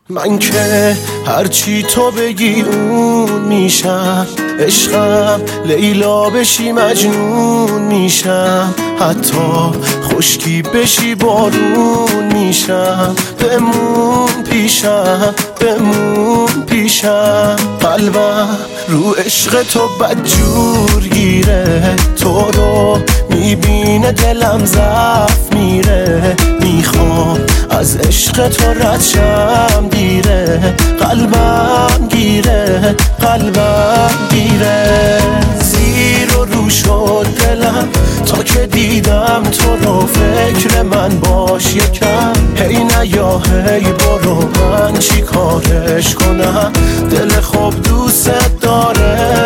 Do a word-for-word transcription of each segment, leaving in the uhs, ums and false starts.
من که هرچی تو بگی اون میشم، عشقم لیلا بشی مجنون میشم، حتی خشکی بشی بارون میشم. بمون پیشم بمون پیشم، قلبم رو عشق تو بدجور گیره، تو رو میبینه دلم ضعف میره، میخوام از عشق تو رد شم دیره، قلبم گیره قلبم گیره. زیر و رو شد دلم تا که دیدم تو رو، فکر من باش یکم، هی نیا هی برو، من چی کارش کنم، دل خوب دوست داره.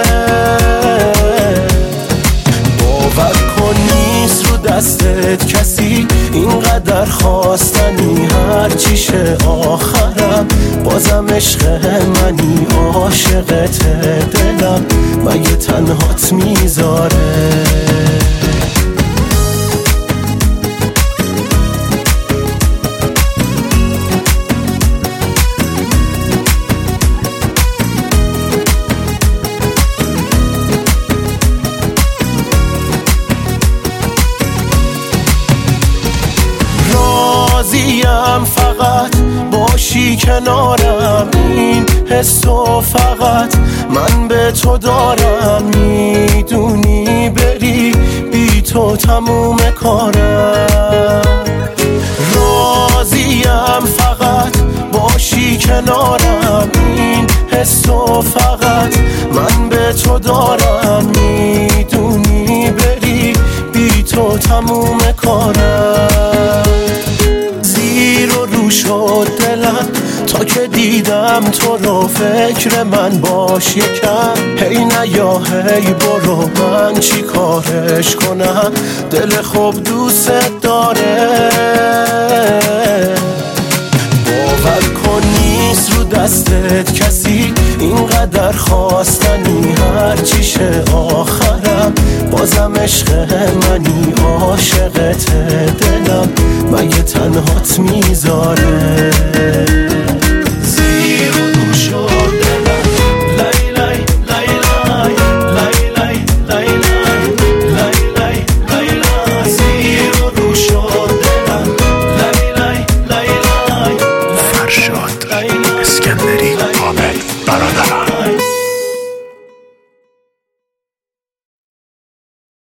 باور کن نیست رو دستت کسی اینقدر خواستنی، هر چیشه آخرم بازم عشق منی، عاشقت دلم مگه تنهات میذاره. راضیم فقط باشی کنارم، این حسو فقط من به تو دارم، میدونی بری بی تو تموم کارم. راضیم فقط باشی کنارم، این حسو فقط من به تو دارم، میدونی بری بی تو تموم کارم. زیر و رو شد دلم تا که دیدم تو رو، فکر من باش یکم، هی نیا هی برو، من چی کارش کنم، دل خوب دوست داره. باور کن نیست رو دستت کسی اینقدر خواستنی، هر چیشه آخرم بازم عشق منی، عاشقت دلم مگه تنهات میذاره.